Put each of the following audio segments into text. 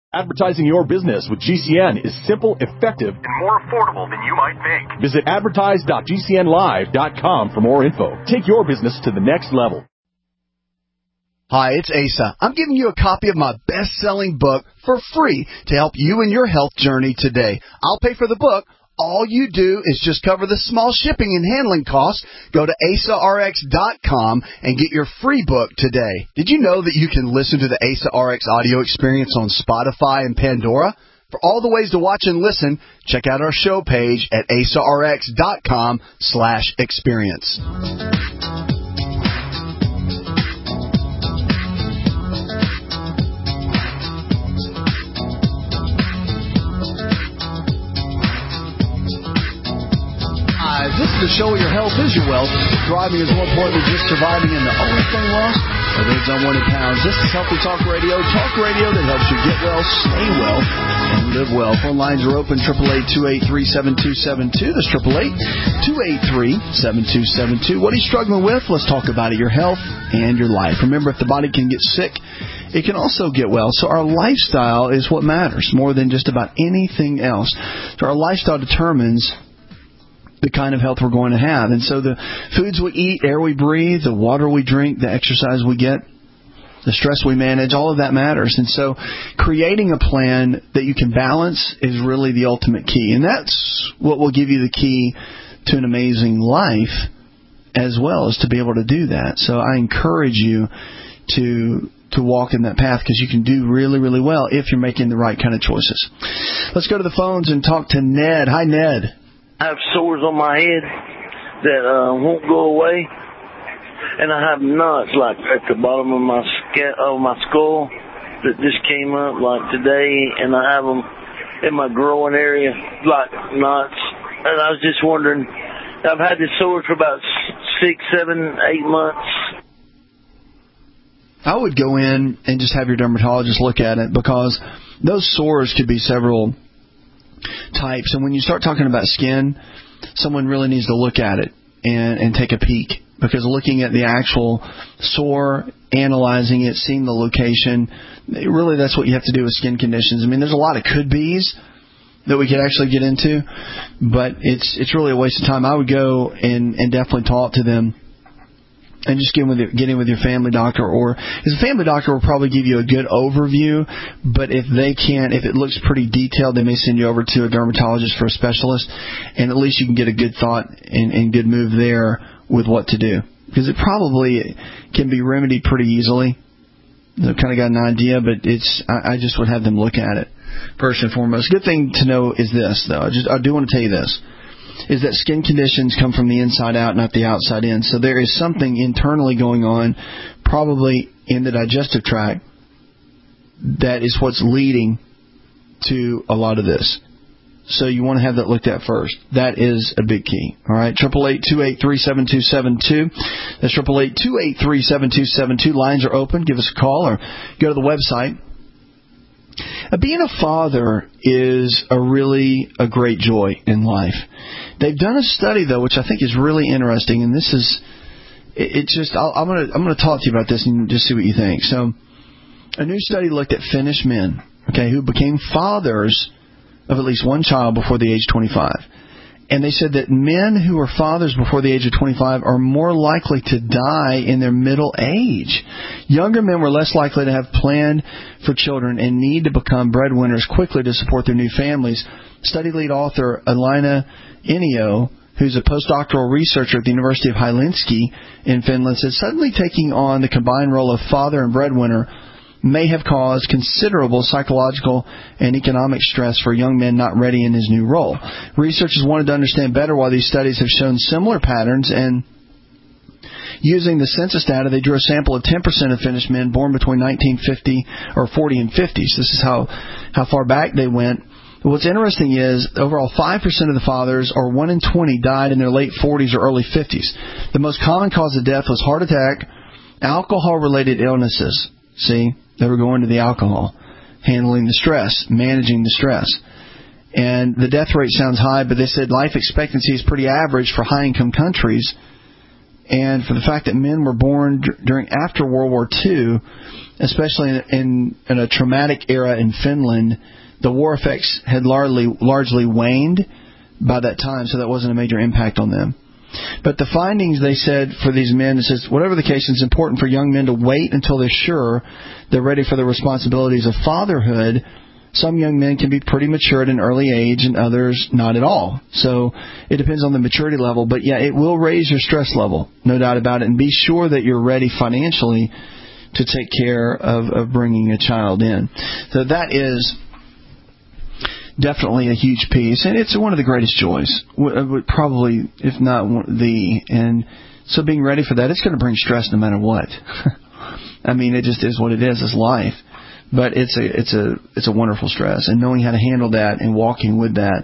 Advertising your business with GCN is simple, effective, and more affordable than you might think. Visit advertise.gcnlive.com for more info. Take your business to the next level. Hi, it's Asa. I'm giving you a copy of my best-selling book for free to help you in your health journey today. I'll pay for the book. All you do is just cover the small shipping and handling costs. Go to AsaRx.com and get your free book today. Did you know that you can listen to the Asa RX audio experience on Spotify and Pandora? For all the ways to watch and listen, check out our show page at AsaRx.com/experience. This is the show where your health is your wealth. Thriving is more important than just surviving, and the only thing lost are those unwanted pounds. This is Healthy Talk Radio that helps you get well, stay well, and live well. Phone lines are open, 888-283-7272. That's 888-283-7272. What are you struggling with? Let's talk about it, your health and your life. Remember, if the body can get sick, it can also get well. So our lifestyle is what matters more than just about anything else. So our lifestyle determines the kind of health we're going to have. And so the foods we eat, air we breathe, the water we drink, the exercise we get, the stress we manage, all of that matters. And so creating a plan that you can balance is really the ultimate key. And that's what will give you the key to an amazing life as well, as to be able to do that. So I encourage you to walk in that path, because you can do really, really well if you're making the right kind of choices. Let's go to the phones and talk to Ned. Hi, Ned. I have sores on my head that won't go away, and I have knots like at the bottom of my skull that just came up like today, and I have them in my groin area like knots. And I was just wondering, I've had this sore for about 6, 7, 8 months. I would go in and just have your dermatologist look at it, because those sores could be several types, and when you start talking about skin, someone really needs to look at it and take a peek, because looking at the actual sore, analyzing it, seeing the location, really that's what you have to do with skin conditions. I mean, there's a lot of could-bes that we could actually get into, but it's really a waste of time. I would go and definitely talk to them and just get in with your family doctor, or because the family doctor will probably give you a good overview, but if it looks pretty detailed, they may send you over to a dermatologist for a specialist, and at least you can get a good thought and good move there with what to do, because it probably can be remedied pretty easily. I've kind of got an idea, but I just would have them look at it first and foremost. Good thing to know is this, though. I do want to tell you this, is that skin conditions come from the inside out, not the outside in. So there is something internally going on, probably in the digestive tract, that is what's leading to a lot of this. So you want to have that looked at first. That is a big key. All right, 888-283-7272. That's 888-283-7272. Lines are open. Give us a call or go to the website. Being a father is a great joy in life. They've done a study, though, which I think is really interesting, and this is, I'm going to talk to you about this and just see what you think. So, a new study looked at Finnish men, who became fathers of at least one child before the age of 25. And they said that men who are fathers before the age of 25 are more likely to die in their middle age. Younger men were less likely to have planned for children and need to become breadwinners quickly to support their new families. Study lead author Elina Inio, who's a postdoctoral researcher at the University of Helsinki in Finland, said suddenly taking on the combined role of father and breadwinner may have caused considerable psychological and economic stress for young men not ready in his new role. Researchers wanted to understand better why these studies have shown similar patterns, and using the census data, they drew a sample of 10% of Finnish men born between 1940 and 50s. This is how far back they went. What's interesting is overall 5% of the fathers, or 1 in 20, died in their late 40s or early 50s. The most common cause of death was heart attack, alcohol-related illnesses. See, they were going to the alcohol, handling the stress, managing the stress. And the death rate sounds high, but they said life expectancy is pretty average for high-income countries. and for the fact that men were born after World War II, especially in a traumatic era in Finland, the war effects had largely waned by that time, so that wasn't a major impact on them. But the findings, they said, for these men, it says, whatever the case, it's important for young men to wait until they're sure they're ready for the responsibilities of fatherhood. Some young men can be pretty mature at an early age and others not at all. So it depends on the maturity level. But, yeah, it will raise your stress level, no doubt about it. And be sure that you're ready financially to take care of bringing a child in. So that is definitely a huge piece. And it's one of the greatest joys, probably, if not the. And so being ready for that, it's going to bring stress no matter what. I mean, it just is what it is. It's life. But it's a wonderful stress, and knowing how to handle that and walking with that,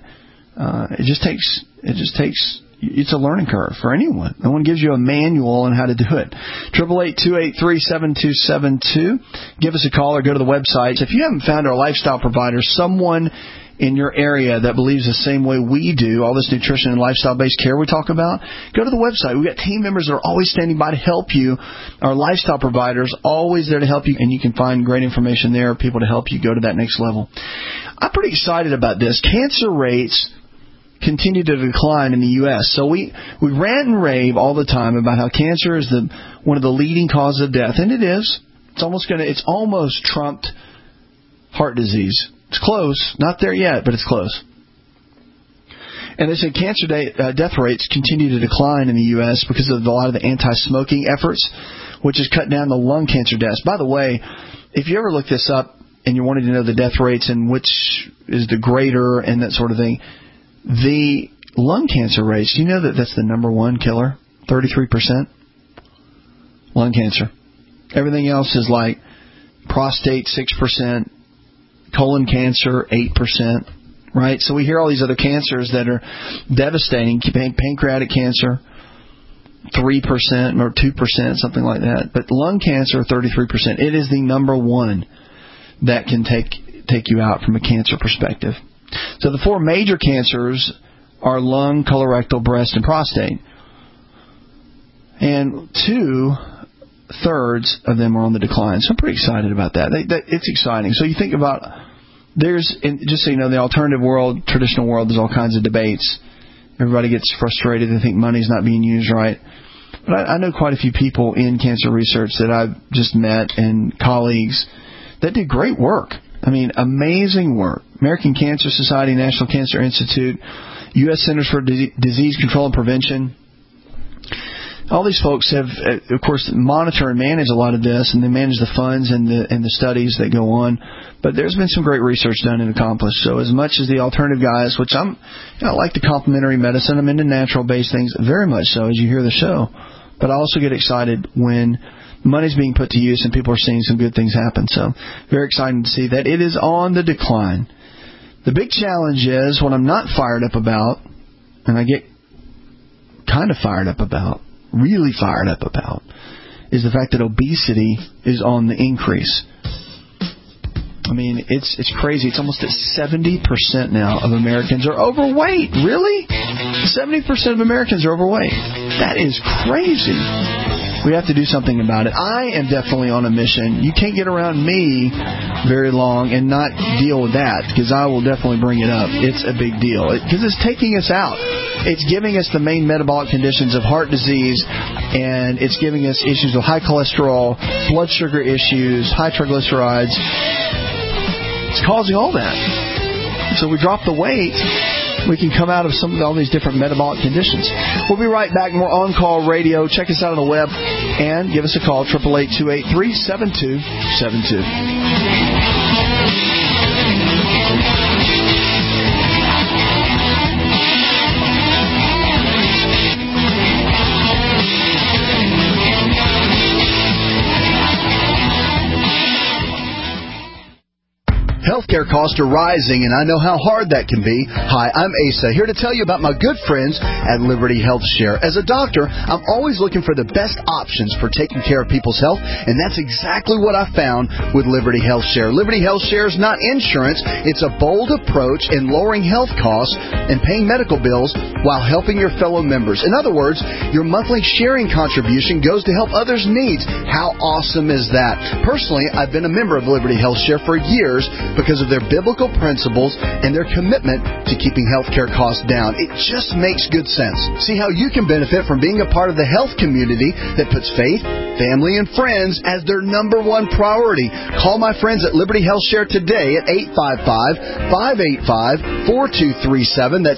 it's a learning curve for anyone. No one gives you a manual on how to do it. 888-283-7272. Give us a call or go to the website. If you haven't found our lifestyle provider, someone in your area that believes the same way we do, all this nutrition and lifestyle-based care we talk about, go to the website. We've got team members that are always standing by to help you. Our lifestyle providers always there to help you, and you can find great information there, people to help you go to that next level. I'm pretty excited about this. Cancer rates continue to decline in the U.S. So we rant and rave all the time about how cancer is one of the leading causes of death, and it is. It's almost trumped heart disease. It's close. Not there yet, but it's close. And they say cancer death rates continue to decline in the U.S. because of a lot of the anti-smoking efforts, which has cut down the lung cancer deaths. By the way, if you ever look this up and you wanted to know the death rates and which is the greater and that sort of thing, the lung cancer rates, do you know that that's the number one killer? 33%? Lung cancer. Everything else is like prostate, 6%. Colon cancer, 8%, right? So we hear all these other cancers that are devastating. Pancreatic cancer, 3% or 2%, something like that. But lung cancer, 33%. It is the number one that can take you out from a cancer perspective. So the four major cancers are lung, colorectal, breast, and prostate. And 2/3 of them are on the decline. So I'm pretty excited about that. It's exciting. So you think about, just so you know, the alternative world, traditional world, there's all kinds of debates. Everybody gets frustrated. They think money's not being used right. But I know quite a few people in cancer research that I've just met and colleagues that did great work. I mean, amazing work. American Cancer Society, National Cancer Institute, U.S. Centers for Disease Control and Prevention. All these folks have, of course, monitor and manage a lot of this, and they manage the funds and the studies that go on. But there's been some great research done and accomplished. So as much as the alternative guys, which I like the complementary medicine, I'm into natural-based things very much so, as you hear the show. But I also get excited when money's being put to use and people are seeing some good things happen. So very exciting to see that it is on the decline. The big challenge is what I'm not fired up about, and I get kind of fired up about, really fired up about, is the fact that obesity is on the increase. I mean, it's crazy. It's almost at 70% now of Americans are overweight. Really? 70% of Americans are overweight. That is crazy. We have to do something about it. I am definitely on a mission. You can't get around me very long and not deal with that, because I will definitely bring it up. It's a big deal because it's taking us out. It's giving us the main metabolic conditions of heart disease, and it's giving us issues with high cholesterol, blood sugar issues, high triglycerides. It's causing all that. So we drop the weight, we can come out of all these different metabolic conditions. We'll be right back. More On Call Radio. Check us out on the web and give us a call, 888-283-7272. Healthcare costs are rising, and I know how hard that can be. Hi, I'm Asa, here to tell you about my good friends at Liberty Health Share. As a doctor, I'm always looking for the best options for taking care of people's health, and that's exactly what I found with Liberty Health Share. Liberty Health Share is not insurance. It's a bold approach in lowering health costs and paying medical bills while helping your fellow members. In other words, your monthly sharing contribution goes to help others' needs. How awesome is that? Personally, I've been a member of Liberty Health Share for years because of their biblical principles and their commitment to keeping healthcare costs down. It just makes good sense. See how you can benefit from being a part of the health community that puts faith, family, and friends as their number one priority. Call my friends at Liberty Health Share today at 855-585-4237. That's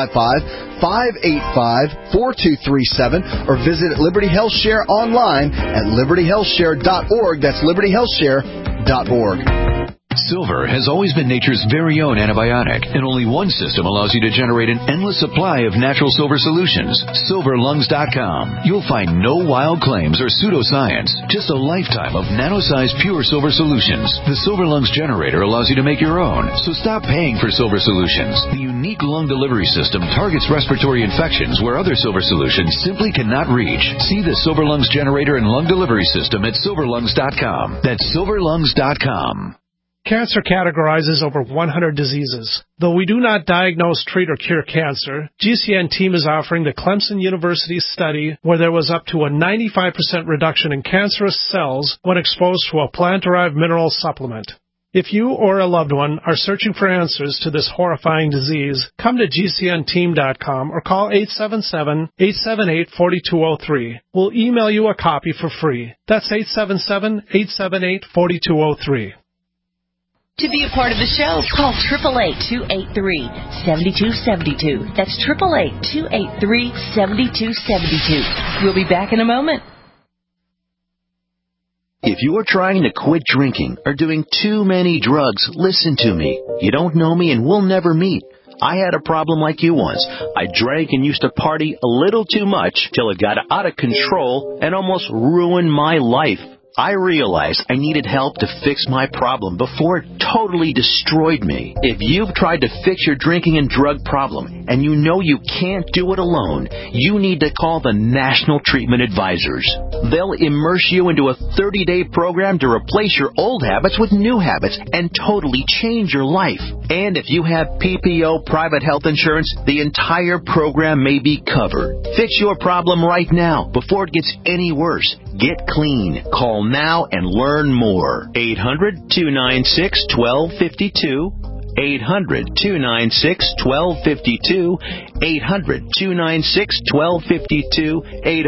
855-585-4237. Or visit Liberty Health Share online at libertyhealthshare.org. That's libertyhealthshare.org. Silver has always been nature's very own antibiotic, and only one system allows you to generate an endless supply of natural silver solutions. SilverLungs.com. You'll find no wild claims or pseudoscience, just a lifetime of nano-sized pure silver solutions. The Silver Lungs generator allows you to make your own, so stop paying for silver solutions. The unique lung delivery system targets respiratory infections where other silver solutions simply cannot reach. See the Silver Lungs generator and lung delivery system at SilverLungs.com. That's SilverLungs.com. Cancer categorizes over 100 diseases. Though we do not diagnose, treat, or cure cancer, GCN team is offering the Clemson University study where there was up to a 95% reduction in cancerous cells when exposed to a plant-derived mineral supplement. If you or a loved one are searching for answers to this horrifying disease, come to GCNteam.com or call 877-878-4203. We'll email you a copy for free. That's 877-878-4203. To be a part of the show, call 888-283-7272. That's 888-283-7272. We'll be back in a moment. If you are trying to quit drinking or doing too many drugs, listen to me. You don't know me and we'll never meet. I had a problem like you once. I drank and used to party a little too much till it got out of control and almost ruined my life. I realized I needed help to fix my problem before it totally destroyed me. If you've tried to fix your drinking and drug problem and you know you can't do it alone, you need to call the National Treatment Advisors. They'll immerse you into a 30-day program to replace your old habits with new habits and totally change your life. And if you have PPO private health insurance, the entire program may be covered. Fix your problem right now before it gets any worse. Get clean. Call now and learn more. 800-296-1252. 800-296-1252. 800-296-1252.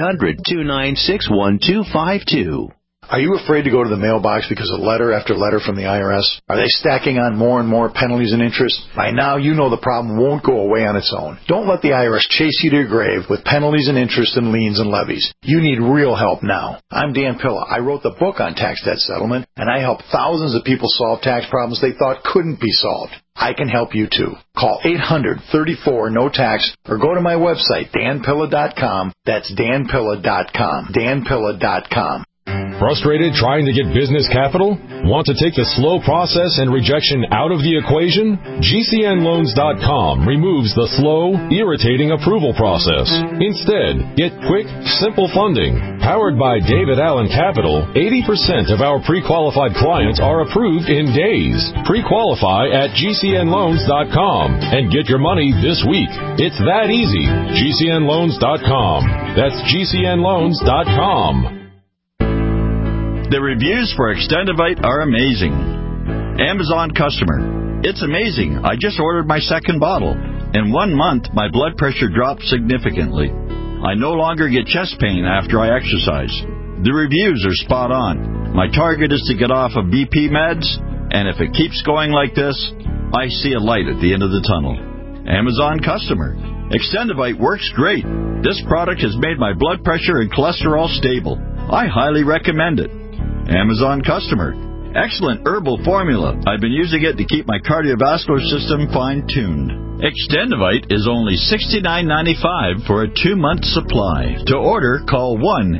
800-296-1252. Are you afraid to go to the mailbox because of letter after letter from the IRS? Are they stacking on more and more penalties and interest? By now, you know the problem won't go away on its own. Don't let the IRS chase you to your grave with penalties and interest and liens and levies. You need real help now. I'm Dan Pilla. I wrote the book on tax debt settlement, and I help thousands of people solve tax problems they thought couldn't be solved. I can help you too. Call 800-34-NO-TAX or go to my website, danpilla.com. That's danpilla.com. danpilla.com. Frustrated trying to get business capital? Want to take the slow process and rejection out of the equation? GCNloans.com removes the slow, irritating approval process. Instead, get quick, simple funding. Powered by David Allen Capital, 80% of our pre-qualified clients are approved in days. Pre-qualify at GCNloans.com and get your money this week. It's that easy. GCNloans.com. That's GCNloans.com. The reviews for Extendivite are amazing. Amazon customer. It's amazing. I just ordered my second bottle. In 1 month, my blood pressure dropped significantly. I no longer get chest pain after I exercise. The reviews are spot on. My target is to get off of BP meds, and if it keeps going like this, I see a light at the end of the tunnel. Amazon customer. Extendivite works great. This product has made my blood pressure and cholesterol stable. I highly recommend it. Amazon customer. Excellent herbal formula. I've been using it to keep my cardiovascular system fine-tuned. Extendivite is only $69.95 for a 2-month supply. To order, call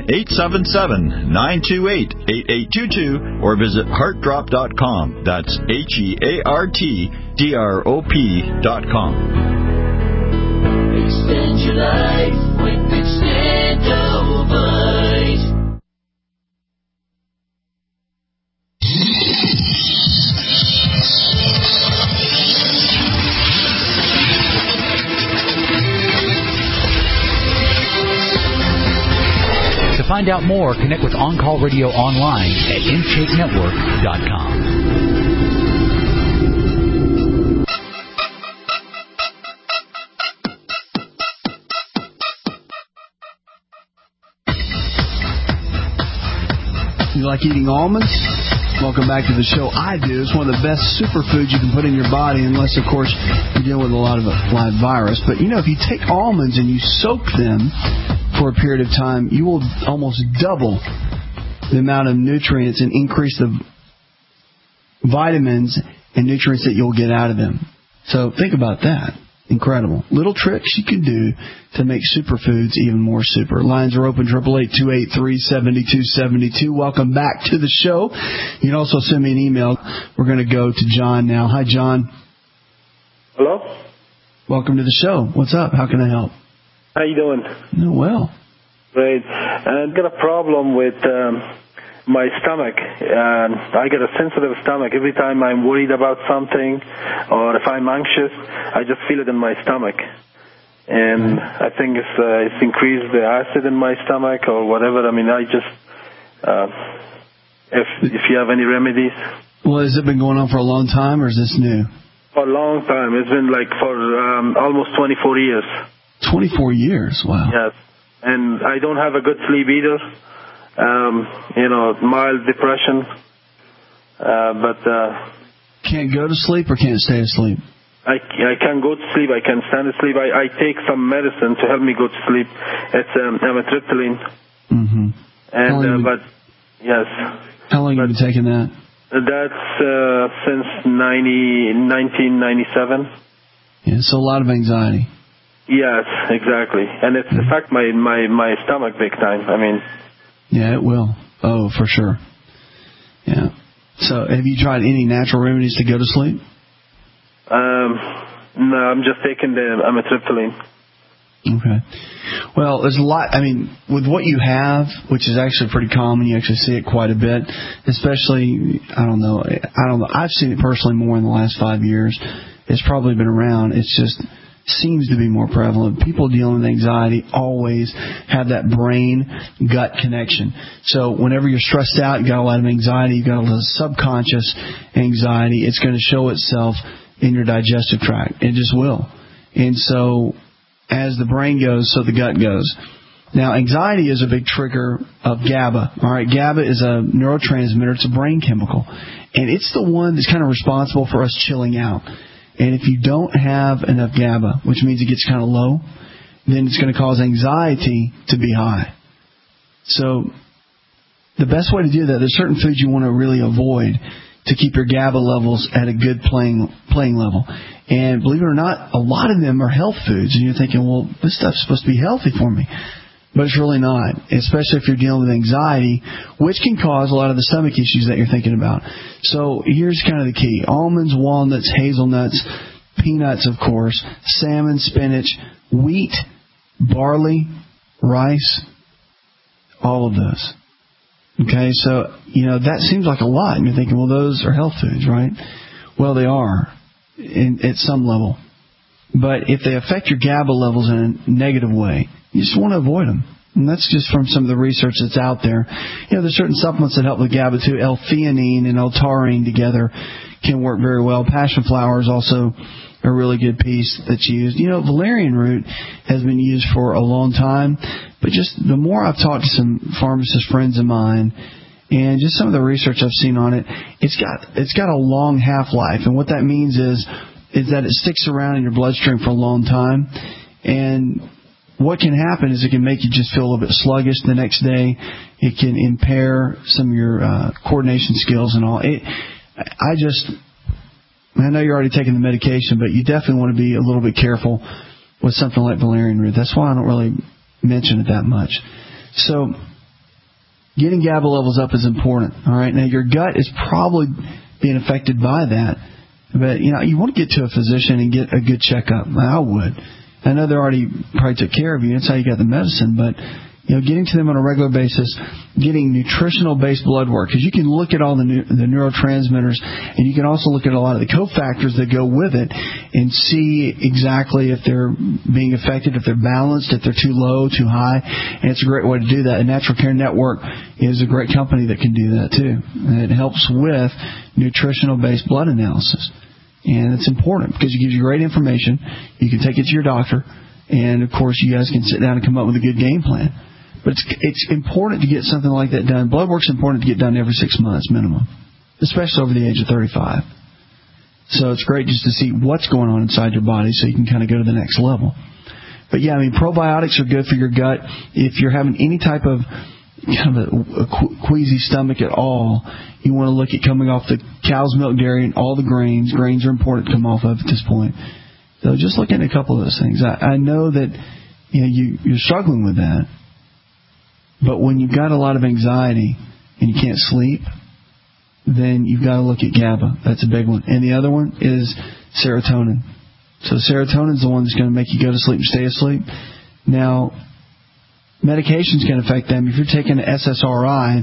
1-877-928-8822 or visit heartdrop.com. That's HEARTDROP.com. Extend your life with Extendivite. To find out more, connect with On Call Radio online at InShapeNetwork.com. You like eating almonds? Welcome back to the show. I do. It's one of the best superfoods you can put in your body, unless, of course, you deal with a lot of live virus. But, if you take almonds and you soak them for a period of time, you will almost double the amount of nutrients and increase the vitamins and nutrients that you'll get out of them. So think about that. Incredible. Little tricks you can do to make superfoods even more super. Lines are open, 888-283-7272. Welcome back to the show. You can also send me an email. We're going to go to John now. Hi, John. Hello? Welcome to the show. What's up? How can I help? How you doing? Oh, well. Great. I've got a problem with my stomach. I get a sensitive stomach. Every time I'm worried about something or if I'm anxious, I just feel it in my stomach. And I think it's increased the acid in my stomach or whatever. I mean, I just, if you have any remedies. Well, has it been going on for a long time or is this new? For a long time. It's been like for almost 24 years. 24 years? Wow. Yes. And I don't have a good sleep either. Mild depression. Can't go to sleep or can't stay asleep? I can go to sleep. I can stand asleep. I take some medicine to help me go to sleep. It's amitriptyline. Mm-hmm. Yes. How long have you been taking that? That's since 1997. Yeah, so a lot of anxiety. Yes, exactly. And it's affect my stomach big time. I mean. Yeah, it will. Oh, for sure. Yeah. So have you tried any natural remedies to go to sleep? No, I'm just taking the amitriptyline. Okay. Well, there's a lot. I mean, with what you have, which is actually pretty common, you actually see it quite a bit, especially, I don't know. I've seen it personally more in the last 5 years. It's probably been around. It's just seems to be more prevalent. People dealing with anxiety always have that brain-gut connection. So whenever you're stressed out, you got a lot of anxiety, you got a lot of subconscious anxiety, it's going to show itself in your digestive tract. It just will. And so as the brain goes, so the gut goes. Now, anxiety is a big trigger of GABA. All right, GABA is a neurotransmitter. It's a brain chemical. And it's the one that's kind of responsible for us chilling out. And if you don't have enough GABA, which means it gets kind of low, then it's going to cause anxiety to be high. So the best way to do that, there's certain foods you want to really avoid to keep your GABA levels at a good playing level. And believe it or not, a lot of them are health foods. And you're thinking, well, this stuff's supposed to be healthy for me. But it's really not, especially if you're dealing with anxiety, which can cause a lot of the stomach issues that you're thinking about. So here's kind of the key. Almonds, walnuts, hazelnuts, peanuts, of course, salmon, spinach, wheat, barley, rice, all of those. Okay, so, that seems like a lot. And you're thinking, well, those are health foods, right? Well, they are at some level. But if they affect your GABA levels in a negative way, you just want to avoid them. And that's just from some of the research that's out there. There's certain supplements that help with GABA too. L-theanine and L-taurine together can work very well. Passion flower is also a really good piece that's used. Valerian root has been used for a long time. But just the more I've talked to some pharmacist friends of mine, and just some of the research I've seen on it, it's got a long half-life. And what that means is that it sticks around in your bloodstream for a long time. And what can happen is it can make you just feel a little bit sluggish the next day. It can impair some of your coordination skills and all. I know you're already taking the medication, but you definitely want to be a little bit careful with something like valerian root. That's why I don't really mention it that much. So getting GABA levels up is important. All right. Now your gut is probably being affected by that, but you want to get to a physician and get a good checkup. I would. I know they already probably took care of you. That's how you got the medicine, but getting to them on a regular basis, getting nutritional-based blood work, because you can look at all the neurotransmitters, and you can also look at a lot of the cofactors that go with it and see exactly if they're being affected, if they're balanced, if they're too low, too high, and it's a great way to do that. And Natural Care Network is a great company that can do that, too. And it helps with nutritional-based blood analysis. And it's important because it gives you great information. You can take it to your doctor, and, of course, you guys can sit down and come up with a good game plan. But it's important to get something like that done. Blood work's important to get done every 6 months minimum, especially over the age of 35. So it's great just to see what's going on inside your body so you can kind of go to the next level. But, yeah, probiotics are good for your gut. If you're having any type of kind of a queasy stomach at all, you want to look at coming off the cow's milk dairy and all the grains. Grains are important to come off of at this point. So just look at a couple of those things. I know that you're struggling with that. But when you've got a lot of anxiety and you can't sleep, then you've got to look at GABA. That's a big one. And the other one is serotonin. So serotonin is the one that's going to make you go to sleep and stay asleep. Now, medications can affect them. If you're taking an SSRI,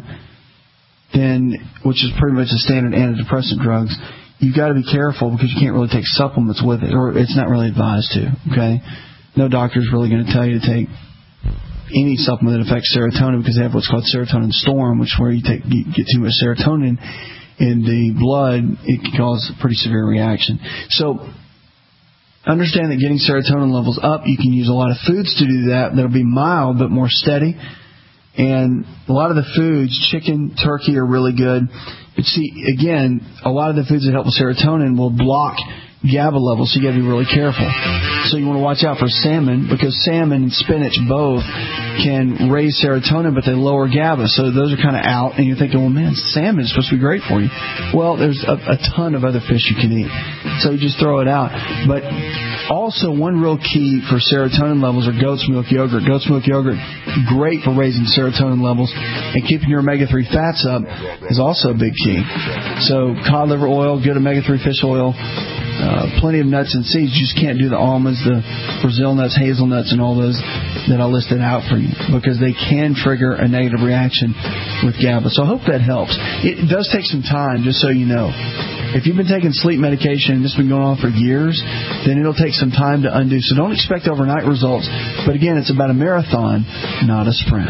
which is pretty much a standard antidepressant drugs, you've got to be careful because you can't really take supplements with it, or it's not really advised to. Okay, no doctor's really going to tell you to take any supplement that affects serotonin because they have what's called serotonin storm, which where you get too much serotonin in the blood, it can cause a pretty severe reaction. So understand that getting serotonin levels up, you can use a lot of foods to do that. That'll be mild but more steady. And a lot of the foods, chicken, turkey, are really good. But see, again, a lot of the foods that help with serotonin will block GABA levels, so you got to be really careful. So you want to watch out for salmon, because salmon and spinach both can raise serotonin, but they lower GABA. So those are kind of out, and you're thinking, well, man, salmon is supposed to be great for you. Well, there's a ton of other fish you can eat. So you just throw it out. But also, one real key for serotonin levels are goat's milk yogurt. Goat's milk yogurt, great for raising serotonin levels, and keeping your omega-3 fats up is also a big key. So cod liver oil, good omega-3 fish oil, plenty of nuts and seeds. You just can't do the almonds, the Brazil nuts, hazelnuts, and all those that I listed out for you, because they can trigger a negative reaction with GABA. So I hope that helps. It does take some time, just so you know. If you've been taking sleep medication and this has been going on for years, then it'll take some time to undo. So don't expect overnight results. But again, it's about a marathon, not a sprint.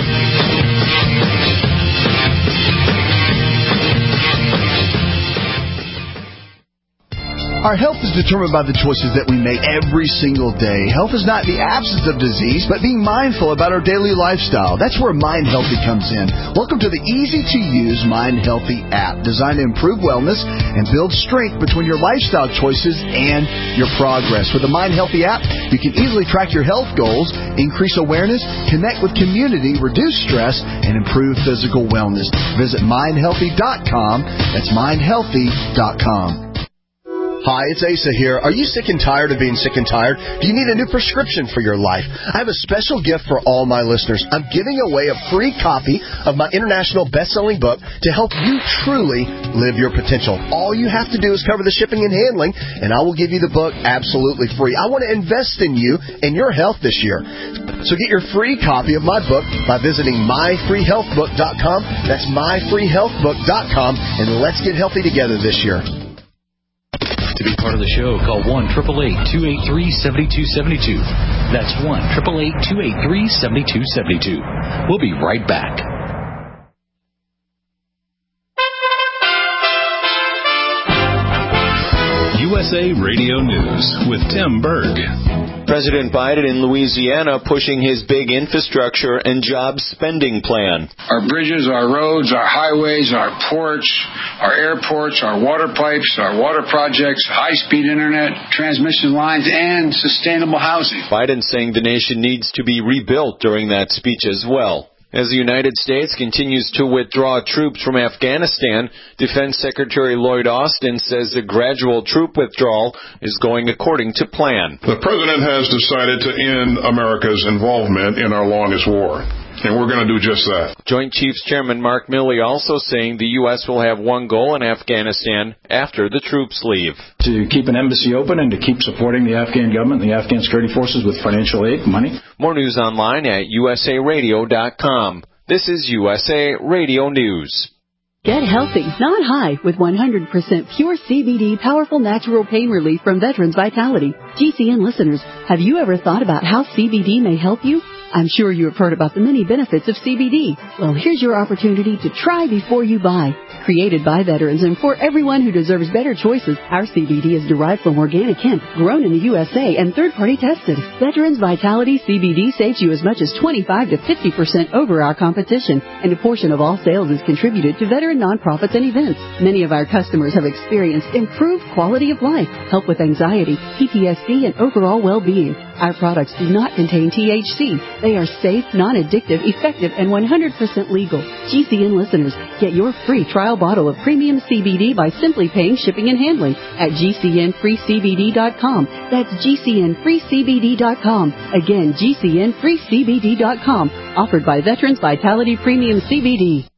Our health is determined by the choices that we make every single day. Health is not the absence of disease, but being mindful about our daily lifestyle. That's where Mind Healthy comes in. Welcome to the easy-to-use Mind Healthy app, designed to improve wellness and build strength between your lifestyle choices and your progress. With the Mind Healthy app, you can easily track your health goals, increase awareness, connect with community, reduce stress, and improve physical wellness. Visit mindhealthy.com. That's mindhealthy.com. Hi, it's Asa here. Are you sick and tired of being sick and tired? Do you need a new prescription for your life? I have a special gift for all my listeners. I'm giving away a free copy of my international best-selling book to help you truly live your potential. All you have to do is cover the shipping and handling, and I will give you the book absolutely free. I want to invest in you and your health this year. So get your free copy of my book by visiting myfreehealthbook.com. That's myfreehealthbook.com, and let's get healthy together this year. To be part of the show, call 1-888-283-7272. That's 1-888-283-7272. We'll be right back. USA Radio News with Tim Berg. President Biden in Louisiana pushing his big infrastructure and job spending plan. Our bridges, our roads, our highways, our ports, our airports, our water pipes, our water projects, high-speed internet, transmission lines, and sustainable housing. Biden saying the nation needs to be rebuilt during that speech as well. As the United States continues to withdraw troops from Afghanistan, Defense Secretary Lloyd Austin says the gradual troop withdrawal is going according to plan. The President has decided to end America's involvement in our longest war, and we're going to do just that. Joint Chiefs Chairman Mark Milley also saying the U.S. will have one goal in Afghanistan after the troops leave. To keep an embassy open and to keep supporting the Afghan government and the Afghan security forces with financial aid, money. More news online at usaradio.com. This is USA Radio News. Get healthy, not high, with 100% pure CBD powerful natural pain relief from Veterans Vitality. GCN listeners, have you ever thought about how CBD may help you? I'm sure you have heard about the many benefits of CBD. Well, here's your opportunity to try before you buy. Created by veterans and for everyone who deserves better choices, our CBD is derived from organic hemp, grown in the USA and third-party tested. Veterans Vitality CBD saves you as much as 25 to 50% over our competition, and a portion of all sales is contributed to veteran nonprofits and events. Many of our customers have experienced improved quality of life, help with anxiety, PTSD, and overall well-being. Our products do not contain THC. They are safe, non-addictive, effective, and 100% legal. GCN listeners, get your free trial bottle of premium CBD by simply paying shipping and handling at GCNFreeCBD.com. That's GCNFreeCBD.com. Again, GCNFreeCBD.com. Offered by Veterans Vitality Premium CBD.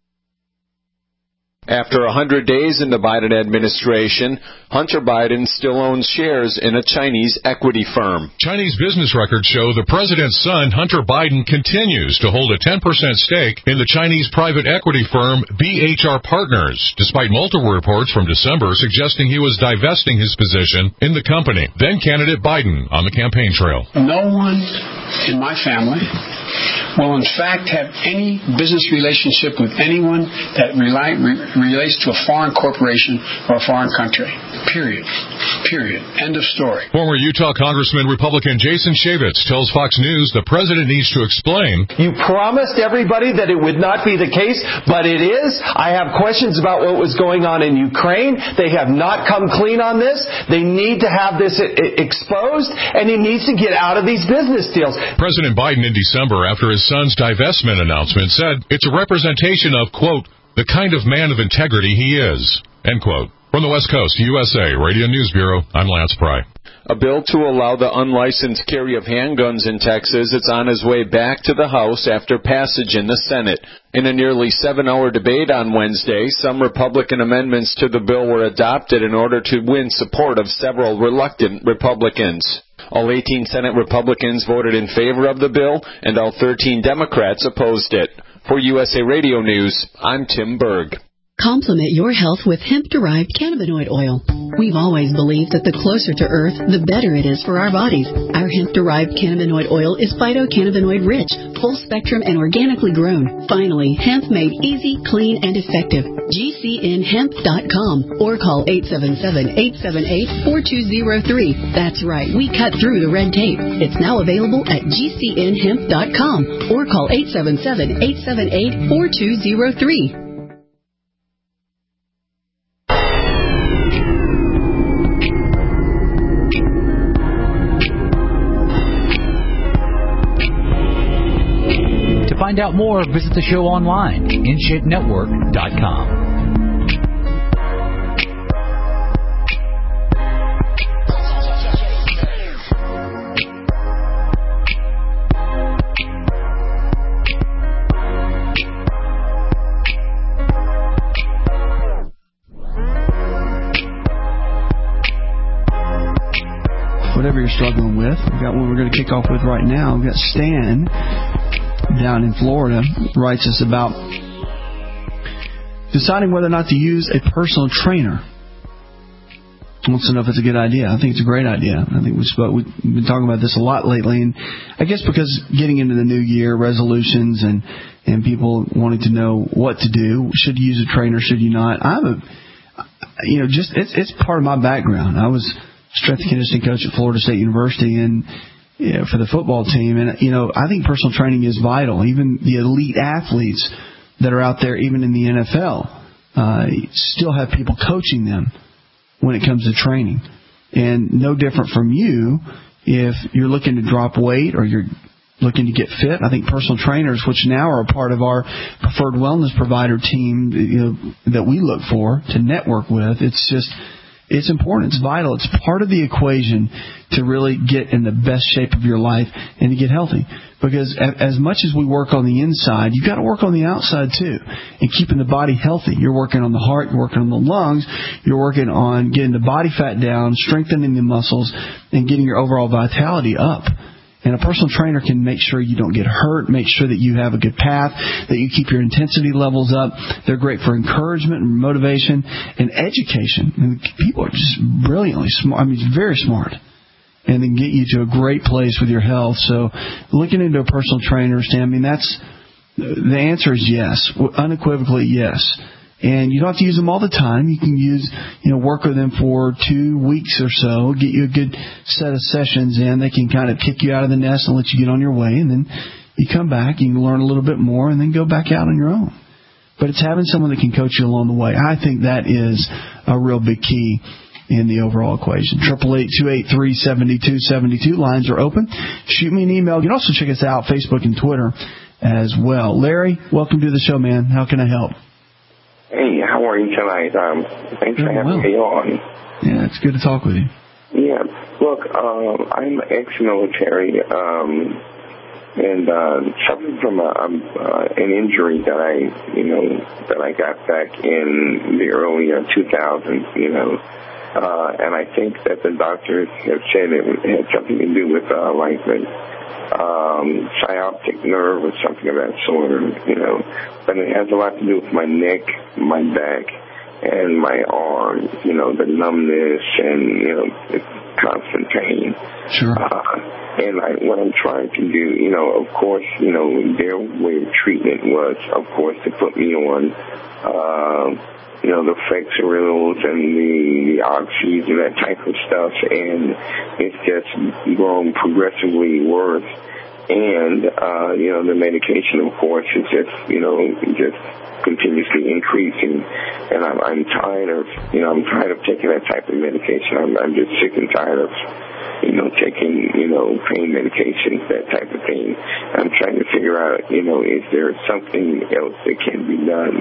After 100 days in the Biden administration, Hunter Biden still owns shares in a Chinese equity firm. Chinese business records show the president's son, Hunter Biden, continues to hold a 10% stake in the Chinese private equity firm BHR Partners, despite multiple reports from December suggesting he was divesting his position in the company. Then candidate Biden on the campaign trail. No one in my family will in fact have any business relationship with anyone that relates to a foreign corporation or a foreign country. Period. End of story. Former Utah Congressman Republican Jason Chaffetz tells Fox News the president needs to explain. You promised everybody that it would not be the case, but it is. I have questions about what was going on in Ukraine. They have not come clean on this. They need to have this exposed, and he needs to get out of these business deals. President Biden in December, after his son's divestment announcement, said it's a representation of, quote, the kind of man of integrity he is, end quote. From the West Coast, USA Radio News Bureau, I'm Lance Pry. A bill to allow the unlicensed carry of handguns in Texas is on its way back to the House after passage in the Senate. In a nearly 7-hour debate on Wednesday, some Republican amendments to the bill were adopted in order to win support of several reluctant Republicans. All 18 Senate Republicans voted in favor of the bill, and all 13 Democrats opposed it. For USA Radio News, I'm Tim Berg. Complement your health with hemp-derived cannabinoid oil. We've always believed that the closer to Earth, the better it is for our bodies. Our hemp-derived cannabinoid oil is phytocannabinoid-rich, full-spectrum, and organically grown. Finally, hemp made easy, clean, and effective. GCNHemp.com or call 877-878-4203. That's right, we cut through the red tape. It's now available at GCNHemp.com or call 877-878-4203. To find out more, visit the show online, InShapeNetwork.com. Whatever you're struggling with, we've got one we're going to kick off with right now. We've got Stan down in Florida writes us about deciding whether or not to use a personal trainer. Wants to know if it's a good idea. I think it's a great idea. I think we've been talking about this a lot lately, and I guess because getting into the new year, resolutions and people wanting to know what to do. Should you use a trainer? Should you not? it's part of my background. I was strength and conditioning coach at Florida State University, and for the football team. And, I think personal training is vital. Even the elite athletes that are out there, even in the NFL, still have people coaching them when it comes to training. And no different from you, if you're looking to drop weight or you're looking to get fit, I think personal trainers, which now are a part of our preferred wellness provider team, that we look for to network with, it's important. It's vital. It's part of the equation to really get in the best shape of your life and to get healthy. Because as much as we work on the inside, you've got to work on the outside too. And keeping the body healthy. You're working on the heart, you're working on the lungs, you're working on getting the body fat down, strengthening the muscles, and getting your overall vitality up. And a personal trainer can make sure you don't get hurt, make sure that you have a good path, that you keep your intensity levels up. They're great for encouragement and motivation and education. And people are just brilliantly smart. Very smart. And then get you to a great place with your health. So looking into a personal trainer, Stan, the answer is yes. Unequivocally yes. And you don't have to use them all the time. You can work with them for 2 weeks or so, get you a good set of sessions in. They can kind of kick you out of the nest and let you get on your way. And then you come back, you can learn a little bit more, and then go back out on your own. But it's having someone that can coach you along the way. I think that is a real big key in the overall equation. 888-283-7272. Lines are open. Shoot me an email. You can also check us out, Facebook and Twitter as well. Larry, welcome to the show, man. How can I help? Hey, how are you tonight? Thanks for having me on. Yeah, it's good to talk with you. Yeah, look, I'm ex-military, and suffering from an injury that I got back in the early 2000s, and I think that the doctors have said it had something to do with sciatic nerve or something of that sort, but it has a lot to do with my neck, my back, and my arm, the numbness and, the constant pain. Sure. And what I'm trying to do, of course, their way of treatment was, of course, to put me on, the Flexerils and the Oxys and that type of stuff, and it's just grown progressively worse. And, the medication, of course, is just continuously increasing. And I'm tired of taking that type of medication. I'm just sick and tired of, taking, pain medications, that type of thing. I'm trying to figure out, is there something else that can be done,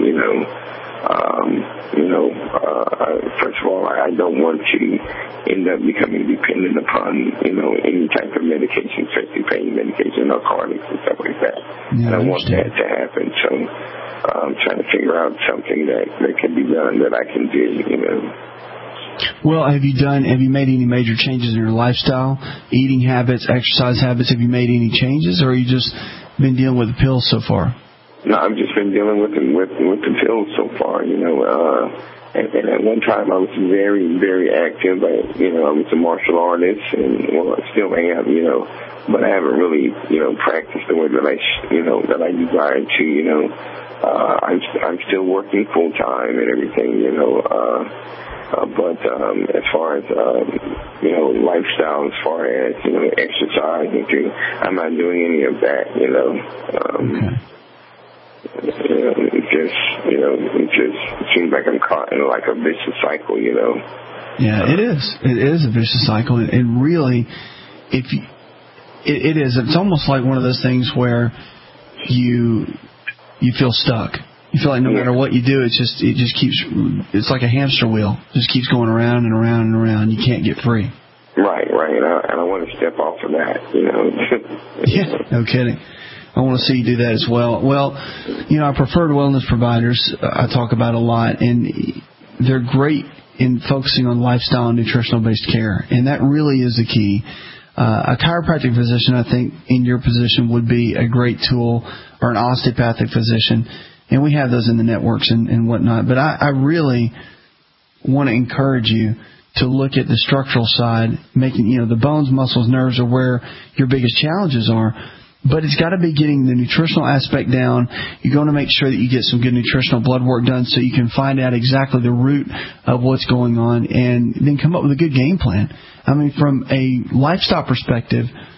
first of all, I don't want to end up becoming dependent upon, any type of medication, especially pain medication, narcotics, and stuff like that. Yeah, I don't want that to happen. So I'm trying to figure out something that can be done that I can do, Well, have you made any major changes in your lifestyle, eating habits, exercise habits? Have you made any changes, or have you just been dealing with the pills so far? No, I've just been dealing with the pills so far, and at one time I was very, very active. I was a martial artist, and I still am, but I haven't really, practiced the way that I desire to, I'm still working full time and everything, but as far as lifestyle, as far as exercise, I'm not doing any of that. Okay. It just seems like I'm caught in like a vicious cycle. Yeah, it is. It is a vicious cycle, and really, it is. It's almost like one of those things where you feel stuck. You feel like no matter what you do, it just keeps. It's like a hamster wheel. It just keeps going around and around and around. You can't get free. Right. And I want to step off of that. Yeah, no kidding. I want to see you do that as well. Well, our preferred wellness providers I talk about a lot, and they're great in focusing on lifestyle and nutritional-based care, and that really is the key. A chiropractic physician, I think, in your position would be a great tool, or an osteopathic physician, and we have those in the networks and whatnot. But I really want to encourage you to look at the structural side, making, the bones, muscles, nerves are where your biggest challenges are. But it's got to be getting the nutritional aspect down. You're going to make sure that you get some good nutritional blood work done so you can find out exactly the root of what's going on and then come up with a good game plan. From a lifestyle perspective,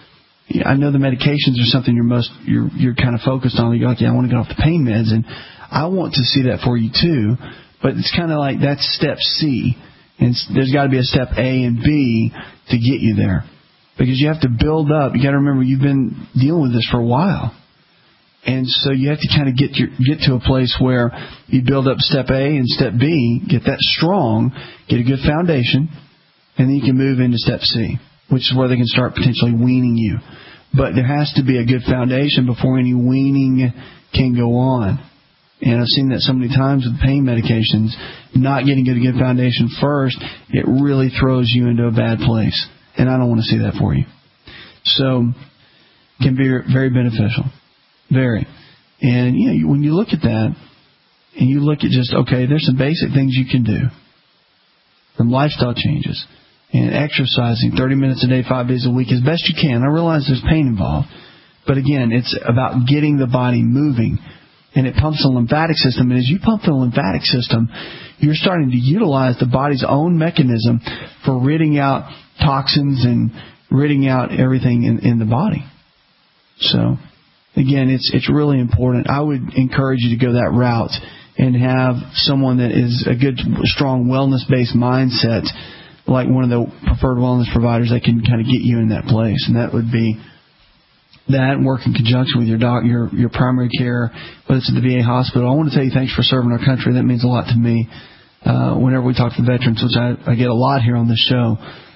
I know the medications are something you're kind of focused on. You go, okay, I want to get off the pain meds, and I want to see that for you too. But it's kind of like that's step C, and there's got to be a step A and B to get you there, because you have to build up. You got to remember you've been dealing with this for a while, and so you have to kind of get to a place where you build up step A and step B, get that strong, get a good foundation, and then you can move into step C, which is where they can start potentially weaning you. But there has to be a good foundation before any weaning can go on. And I've seen that so many times with pain medications, not getting a good foundation first, it really throws you into a bad place. And I don't want to see that for you. So, it can be very beneficial. Very. And, when you look at that, and you look at just, okay, there's some basic things you can do. Some lifestyle changes. And exercising 30 minutes a day, 5 days a week as best you can. I realize there's pain involved. But again, it's about getting the body moving. And it pumps the lymphatic system. And as you pump the lymphatic system, you're starting to utilize the body's own mechanism for ridding out toxins and ridding out everything in the body. So, again, it's really important. I would encourage you to go that route and have someone that is a good, strong, wellness-based mindset, like one of the preferred wellness providers that can kind of get you in that place. And that would be that, and work in conjunction with your doctor, your primary care, whether it's at the VA hospital. I want to tell you thanks for serving our country. That means a lot to me. Whenever we talk to veterans, which I get a lot here on this show,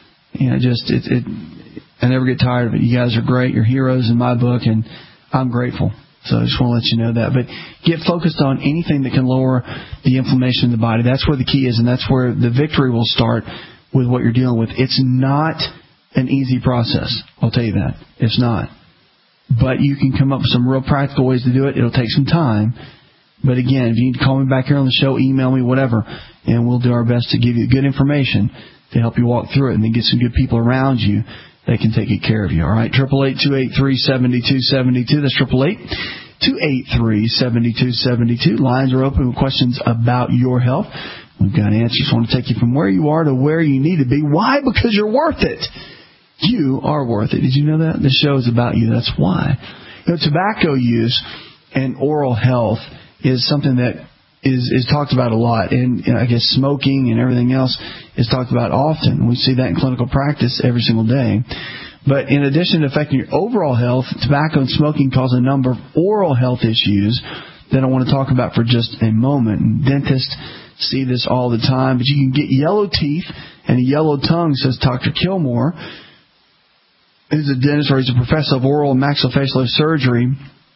I never get tired of it. You guys are great. You're heroes in my book, and I'm grateful. So I just want to let you know that. But get focused on anything that can lower the inflammation in the body. That's where the key is, and that's where the victory will start with what you're dealing with. It's not an easy process. I'll tell you that. It's not. But you can come up with some real practical ways to do it. It'll take some time. But again, if you need to call me back here on the show, email me, whatever, and we'll do our best to give you good information to help you walk through it, and then get some good people around you that can take good care of you. All right, 888-283-7272. That's 888-283-7272. Lines are open with questions about your health. We've got answers. We want to take you from where you are to where you need to be. Why? Because you're worth it. You are worth it. Did you know that? This show is about you. That's why. Tobacco use and oral health is something that is talked about a lot. And I guess smoking and everything else is talked about often. We see that in clinical practice every single day. But in addition to affecting your overall health, tobacco and smoking cause a number of oral health issues that I want to talk about for just a moment. And dentists see this all the time. But you can get yellow teeth and a yellow tongue, says Dr. Kilmore. He's a dentist, or he's a professor of oral and maxillofacial surgery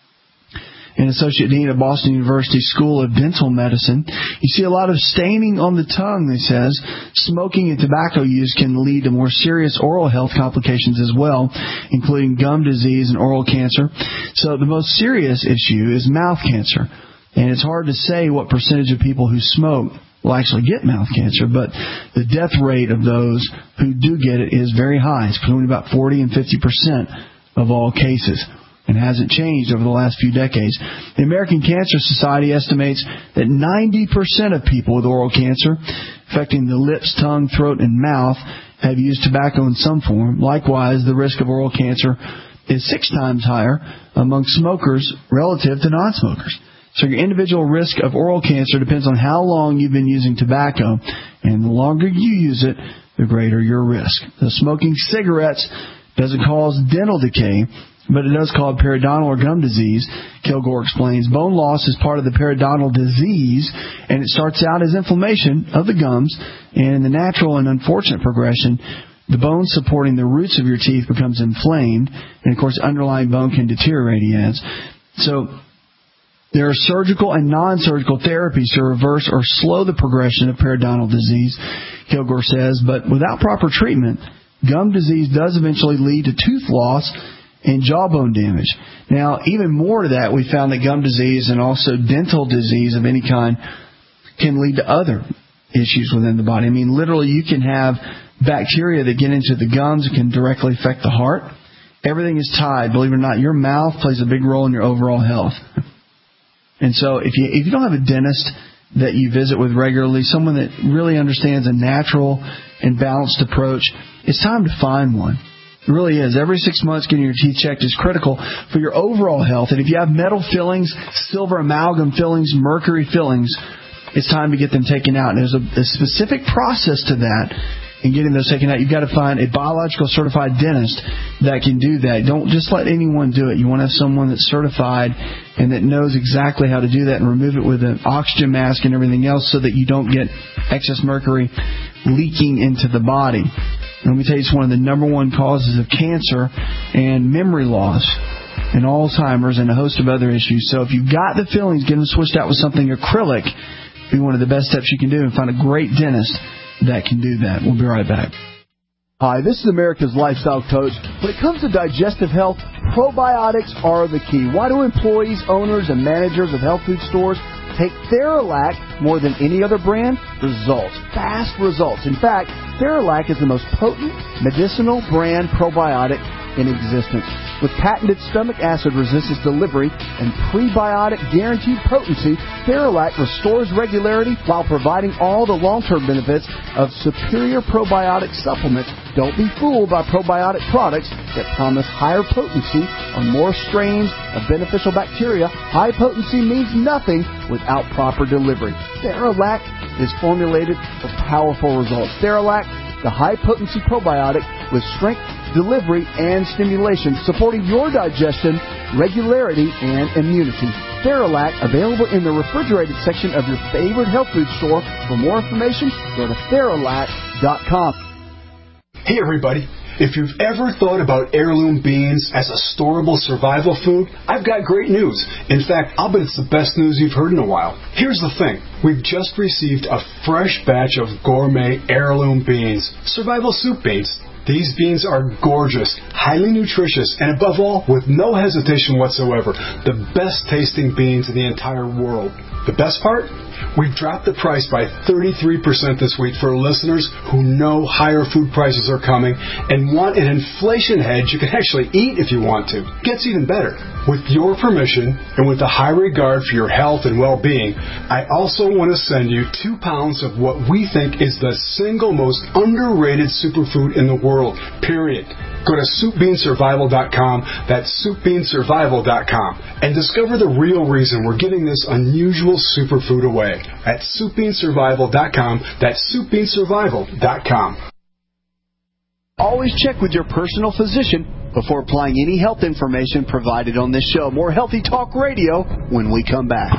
and associate dean at Boston University School of Dental Medicine. You see a lot of staining on the tongue, he says. Smoking and tobacco use can lead to more serious oral health complications as well, including gum disease and oral cancer. So the most serious issue is mouth cancer. And it's hard to say what percentage of people who smoke will actually get mouth cancer, but the death rate of those who do get it is very high. It's between about 40 and 50% of all cases, and hasn't changed over the last few decades. The American Cancer Society estimates that 90% of people with oral cancer, affecting the lips, tongue, throat, and mouth, have used tobacco in some form. Likewise, the risk of oral cancer is 6 times higher among smokers relative to non-smokers. So your individual risk of oral cancer depends on how long you've been using tobacco, and the longer you use it, the greater your risk. The smoking cigarettes doesn't cause dental decay, but it does cause periodontal or gum disease. Kilgore explains bone loss is part of the periodontal disease, and it starts out as inflammation of the gums, and in the natural and unfortunate progression, the bone supporting the roots of your teeth becomes inflamed, and of course, underlying bone can deteriorate, he adds. So there are surgical and non-surgical therapies to reverse or slow the progression of periodontal disease, Kilgore says, but without proper treatment, gum disease does eventually lead to tooth loss and jawbone damage. Now, even more to that, we found that gum disease and also dental disease of any kind can lead to other issues within the body. I mean, literally, you can have bacteria that get into the gums and can directly affect the heart. Everything is tied. Believe it or not, your mouth plays a big role in your overall health. And so if you don't have a dentist that you visit with regularly, someone that really understands a natural and balanced approach, it's time to find one. It really is. Every 6 months getting your teeth checked is critical for your overall health. And if you have metal fillings, silver amalgam fillings, mercury fillings, it's time to get them taken out. And there's a specific process to that. In getting those taken out, you've got to find a biological certified dentist that can do that. Don't just let anyone do it. You want to have someone that's certified and that knows exactly how to do that and remove it with an oxygen mask and everything else so that you don't get excess mercury leaking into the body. And let me tell you, it's one of the number one causes of cancer and memory loss and Alzheimer's and a host of other issues. So if you've got the fillings, get them switched out with something acrylic. Be one of the best steps you can do, and find a great dentist that can do that. We'll be right back. Hi, this is America's Lifestyle Coach. When it comes to digestive health, probiotics are the key. Why do employees, owners, and managers of health food stores take Theralac more than any other brand? Results. Fast results. In fact, Theralac is the most potent medicinal brand probiotic in existence. With patented stomach acid resistance delivery and prebiotic guaranteed potency, Theralac restores regularity while providing all the long-term benefits of superior probiotic supplements. Don't be fooled by probiotic products that promise higher potency or more strains of beneficial bacteria. High potency means nothing without proper delivery. Theralac is formulated for powerful results. Theralac, the high-potency probiotic with strength, delivery, and stimulation, supporting your digestion, regularity, and immunity. Theralac, available in the refrigerated section of your favorite health food store. For more information, go to Theralac.com. Hey, everybody. If you've ever thought about heirloom beans as a storable survival food, I've got great news. In fact, I'll bet it's the best news you've heard in a while. Here's the thing. We've just received a fresh batch of gourmet heirloom beans, survival soup beans. These beans are gorgeous, highly nutritious, and above all, with no hesitation whatsoever, the best tasting beans in the entire world. The best part? We've dropped the price by 33% this week for listeners who know higher food prices are coming and want an inflation hedge you can actually eat if you want to. Gets even better. With your permission and with a high regard for your health and well-being, I also want to send you 2 pounds of what we think is the single most underrated superfood in the world, period. Go to SoupBeanSurvival.com, that's SoupBeanSurvival.com, and discover the real reason we're giving this unusual superfood away at SoupBeanSurvival.com, that's SoupBeanSurvival.com. Always check with your personal physician before applying any health information provided on this show. More Healthy Talk Radio when we come back.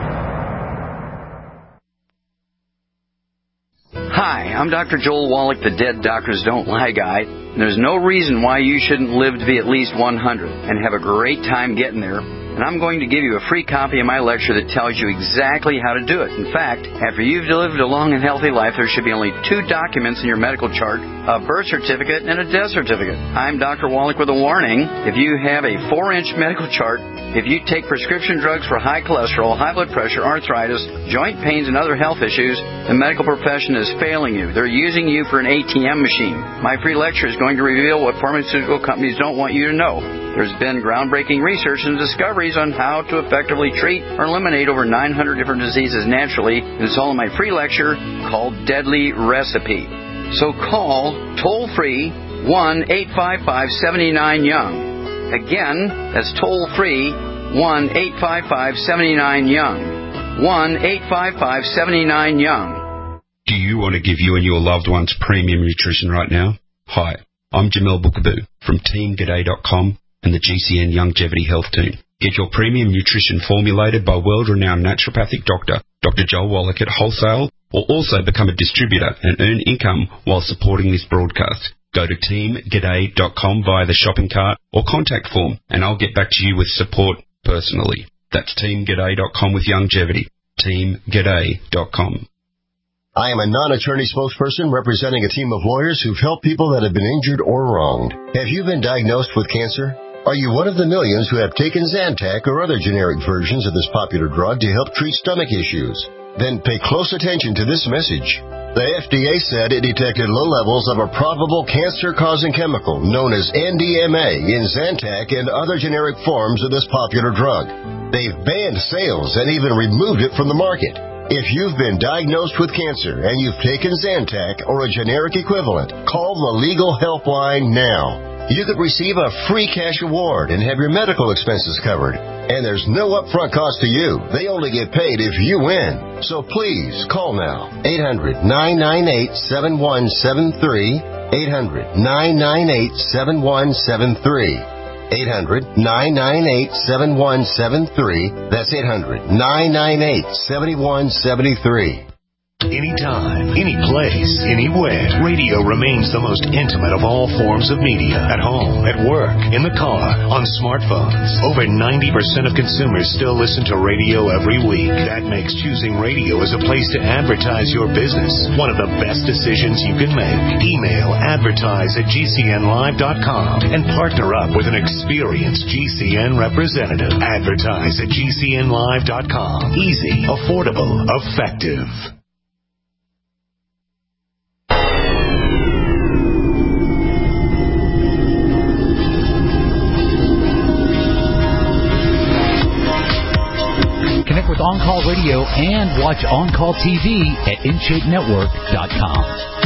Hi, I'm Dr. Joel Wallach, the Dead Doctors Don't Lie guy. There's no reason why you shouldn't live to be at least 100 and have a great time getting there. And I'm going to give you a free copy of my lecture that tells you exactly how to do it. In fact, after you've lived a long and healthy life, there should be only 2 documents in your medical chart, a birth certificate and a death certificate. I'm Dr. Wallach with a warning. If you have a 4-inch medical chart, if you take prescription drugs for high cholesterol, high blood pressure, arthritis, joint pains, and other health issues, the medical profession is failing you. They're using you for an ATM machine. My free lecture is going to reveal what pharmaceutical companies don't want you to know. There's been groundbreaking research and discoveries on how to effectively treat or eliminate over 900 different diseases naturally. And it's all in my free lecture called Deadly Recipe. So call toll-free 1-855-79-YOUNG. Again, that's toll-free 1-855-79-YOUNG. 1-855-79-YOUNG. Do you want to give you and your loved ones premium nutrition right now? Hi, I'm Jamel Bookaboo from TeamGaday.com and the GCN Longevity Health Team. Get your premium nutrition formulated by world-renowned naturopathic doctor, Dr. Joel Wallach at wholesale, or also become a distributor and earn income while supporting this broadcast. Go to TeamGaday.com via the shopping cart or contact form, and I'll get back to you with support personally. That's TeamGaday.com with longevity. TeamGaday.com. I am a non-attorney spokesperson representing a team of lawyers who've helped people that have been injured or wronged. Have you been diagnosed with cancer? Are you one of the millions who have taken Zantac or other generic versions of this popular drug to help treat stomach issues? Then pay close attention to this message. The FDA said it detected low levels of a probable cancer-causing chemical known as NDMA in Zantac and other generic forms of this popular drug. They've banned sales and even removed it from the market. If you've been diagnosed with cancer and you've taken Zantac or a generic equivalent, call the legal helpline now. You could receive a free cash award and have your medical expenses covered. And there's no upfront cost to you. They only get paid if you win. So please call now. 800-998-7173. 800-998-7173. 800-998-7173. That's 800-998-7173. Anytime, any place, anywhere, radio remains the most intimate of all forms of media. At home, at work, in the car, on smartphones. Over 90% of consumers still listen to radio every week. That makes choosing radio as a place to advertise your business one of the best decisions you can make. Email advertise@gcnlive.com and partner up with an experienced GCN representative. Advertise at gcnlive.com. Easy, affordable, effective. Connect with On Call Radio and watch On Call TV at InShapeNetwork.com.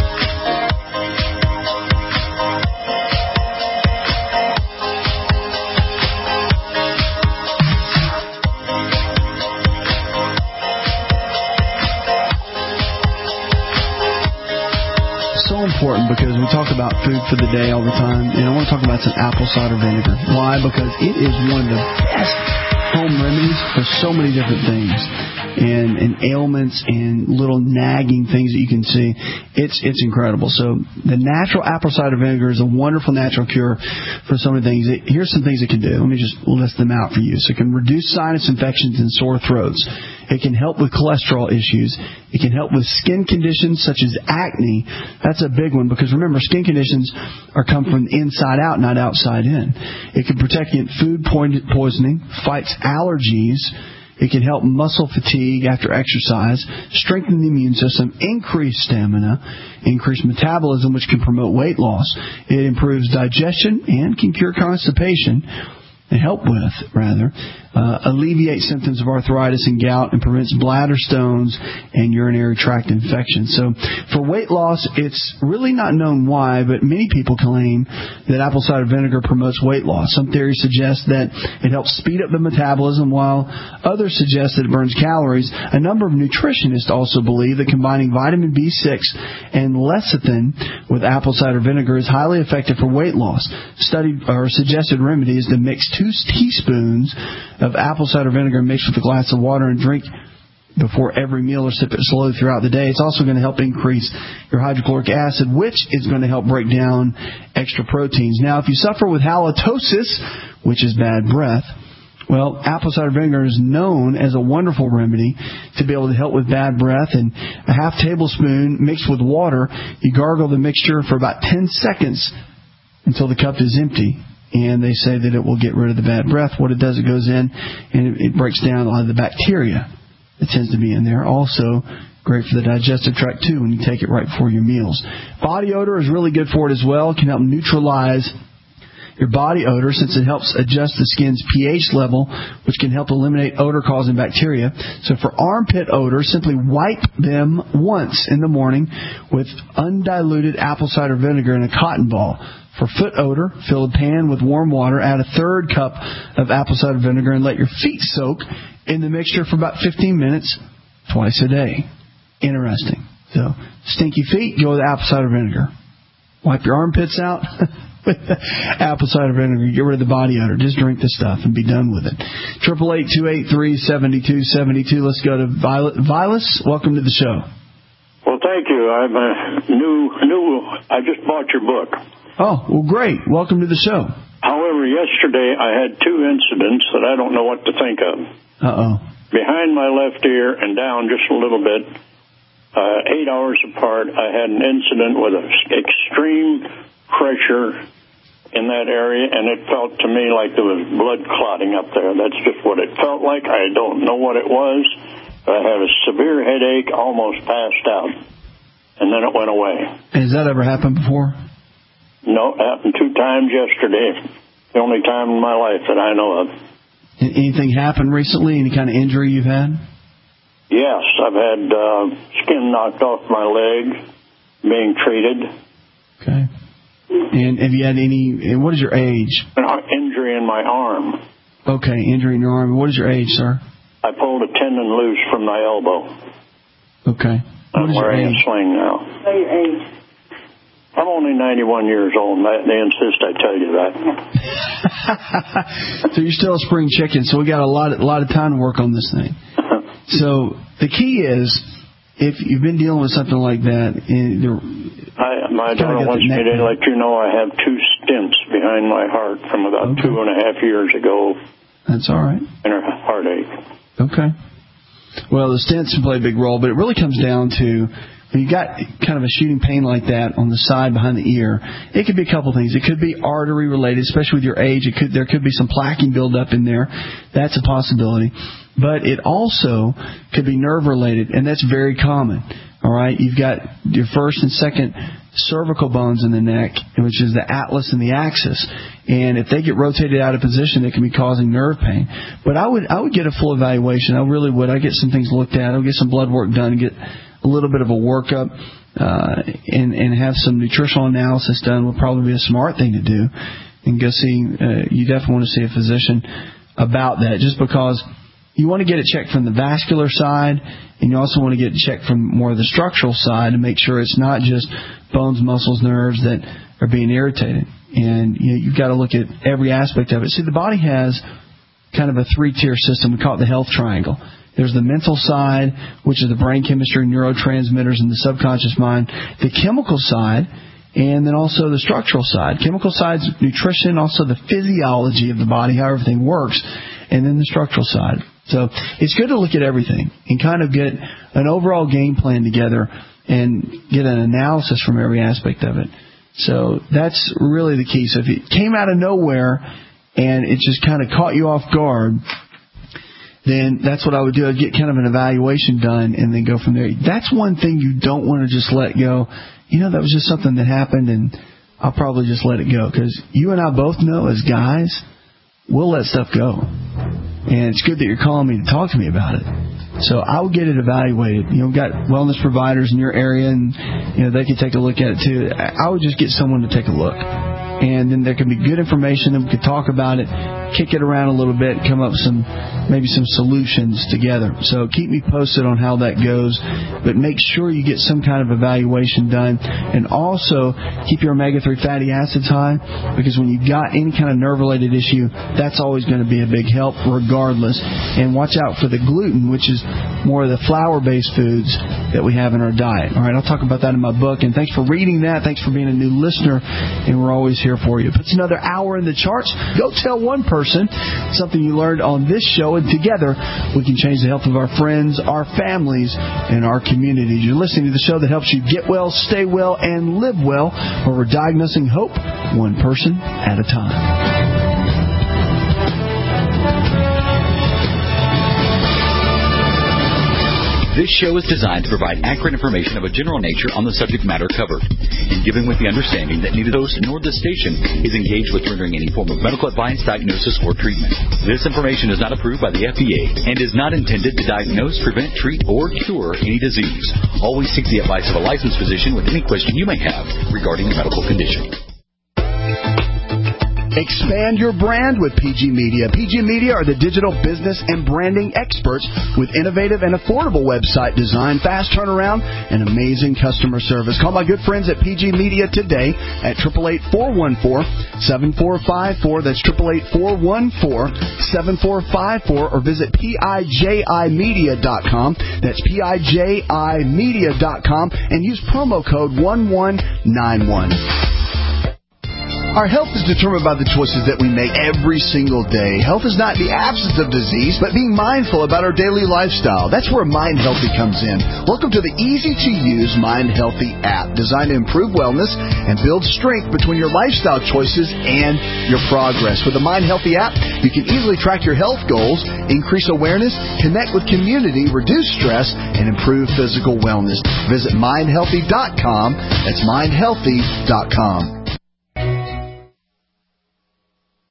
So important because we talk about food for the day all the time, and I want to talk about some apple cider vinegar. Why? Because it is one of the best home remedies for so many different things and ailments and little nagging things that you can see. It's incredible. So the natural apple cider vinegar is a wonderful natural cure for so many things. Here's some things it can do. Let me just list them out for you. So it can reduce sinus infections and sore throats. It can help with cholesterol issues. It can help with skin conditions such as acne. That's a big one because remember, skin conditions come from the inside out, not outside in. It can protect against food poisoning, fights allergies. It can help muscle fatigue after exercise, strengthen the immune system, increase stamina, increase metabolism, which can promote weight loss. It improves digestion and can cure constipation. Alleviate symptoms of arthritis and gout and prevents bladder stones and urinary tract infections. So for weight loss, it's really not known why, but many people claim that apple cider vinegar promotes weight loss. Some theories suggest that it helps speed up the metabolism, while others suggest that it burns calories. A number of nutritionists also believe that combining vitamin B6 and lecithin with apple cider vinegar is highly effective for weight loss. Suggested remedy is to mix 2 teaspoons of apple cider vinegar mixed with a glass of water and drink before every meal or sip it slowly throughout the day. It's also going to help increase your hydrochloric acid, which is going to help break down extra proteins. Now, if you suffer with halitosis, which is bad breath, well, apple cider vinegar is known as a wonderful remedy to be able to help with bad breath. And a half tablespoon mixed with water, you gargle the mixture for about 10 seconds until the cup is empty. And they say that it will get rid of the bad breath. What it does, it goes in and it breaks down a lot of the bacteria that tends to be in there. Also, great for the digestive tract, too, when you take it right before your meals. Body odor is really good for it as well. It can help neutralize your body odor since it helps adjust the skin's pH level, which can help eliminate odor-causing bacteria. So for armpit odor, simply wipe them once in the morning with undiluted apple cider vinegar in a cotton ball. For foot odor, fill a pan with warm water, add a 1/3 cup of apple cider vinegar, and let your feet soak in the mixture for about 15 minutes twice a day. Interesting. So, stinky feet, go with apple cider vinegar. Wipe your armpits out with apple cider vinegar. Get rid of the body odor. Just drink the stuff and be done with it. 888-283-7272. Let's go to Violet. Vilas, welcome to the show. Well, thank you. I'm I just bought your book. Oh, well, great. Welcome to the show. However, yesterday I had 2 incidents that I don't know what to think of. Uh-oh. Behind my left ear and down just a little bit, 8 hours apart, I had an incident with extreme pressure in that area, and it felt to me like there was blood clotting up there. That's just what it felt like. I don't know what it was. I had a severe headache, almost passed out, and then it went away. Has that ever happened before? No, it happened 2 times yesterday. The only time in my life that I know of. Anything happen recently? Any kind of injury you've had? Yes, I've had skin knocked off my leg, being treated. Okay. And have you had any? What is your age? An injury in my arm. Okay, injury in your arm. What is your age, sir? I pulled a tendon loose from my elbow. Okay. I'm wearing a sling now. Say your age. I'm only 91 years old, and they insist I tell you that. So you're still a spring chicken, so we got a lot of time to work on this thing. So the key is, if you've been dealing with something like that, my daughter wants me to let you know I have 2 stents behind my heart from about 2.5 years ago. That's all right. And a heartache. Okay. Well, the stents play a big role, but it really comes down to, when you got kind of a shooting pain like that on the side behind the ear, it could be a couple things. It could be artery related, especially with your age. There could be some plaquing buildup in there. That's a possibility. But it also could be nerve related, and that's very common. All right, you've got your first and second cervical bones in the neck, which is the atlas and the axis, and if they get rotated out of position, it can be causing nerve pain. But I would get a full evaluation. I really would. I'd get some things looked at. I'll get some blood work done, get a little bit of a workup, and have some nutritional analysis done. Would probably be a smart thing to do, and go see. You definitely want to see a physician about that, just because you want to get it checked from the vascular side, and you also want to get it checked from more of the structural side to make sure it's not just bones, muscles, nerves that are being irritated. And you've got to look at every aspect of it. See, the body has kind of a 3-tier system. We call it the health triangle. There's the mental side, which is the brain chemistry, neurotransmitters, and the subconscious mind. The chemical side, and then also the structural side. Chemical side's nutrition, also the physiology of the body, how everything works, and then the structural side. So it's good to look at everything and kind of get an overall game plan together and get an analysis from every aspect of it. So that's really the key. So if it came out of nowhere and it just kind of caught you off guard, then that's what I would do. I'd get kind of an evaluation done and then go from there. That's one thing you don't want to just let go. That was just something that happened, and I'll probably just let it go. Because you and I both know, as guys, we'll let stuff go. And it's good that you're calling me to talk to me about it. So I would get it evaluated. We've got wellness providers in your area, and they can take a look at it too. I would just get someone to take a look. And then there could be good information, and we could talk about it, kick it around a little bit, come up with maybe some solutions together. So keep me posted on how that goes, but make sure you get some kind of evaluation done, and also keep your omega-3 fatty acids high, because when you've got any kind of nerve-related issue, that's always going to be a big help regardless. And watch out for the gluten, which is more of the flour-based foods that we have in our diet. All right, I'll talk about that in my book, and thanks for reading that. Thanks for being a new listener, and we're always here for you. Puts another hour in the charts. Go tell one person something you learned on this show, and together we can change the health of our friends, our families, and our communities. You're listening to the show that helps you get well, stay well, and live well, where we're diagnosing hope one person at a time. This show is designed to provide accurate information of a general nature on the subject matter covered, and given with the understanding that neither the host nor the station is engaged with rendering any form of medical advice, diagnosis, or treatment. This information is not approved by the FDA and is not intended to diagnose, prevent, treat, or cure any disease. Always seek the advice of a licensed physician with any question you may have regarding a medical condition. Expand your brand with PG Media. PG Media are the digital business and branding experts with innovative and affordable website design, fast turnaround, and amazing customer service. Call my good friends at PG Media today at 888-414-7454. That's 888-414-7454, or visit PIJImedia.com. That's PIJImedia.com, and use promo code 1191. Our health is determined by the choices that we make every single day. Health is not the absence of disease, but being mindful about our daily lifestyle. That's where Mind Healthy comes in. Welcome to the easy-to-use Mind Healthy app, designed to improve wellness and build strength between your lifestyle choices and your progress. With the Mind Healthy app, you can easily track your health goals, increase awareness, connect with community, reduce stress, and improve physical wellness. Visit mindhealthy.com. That's mindhealthy.com.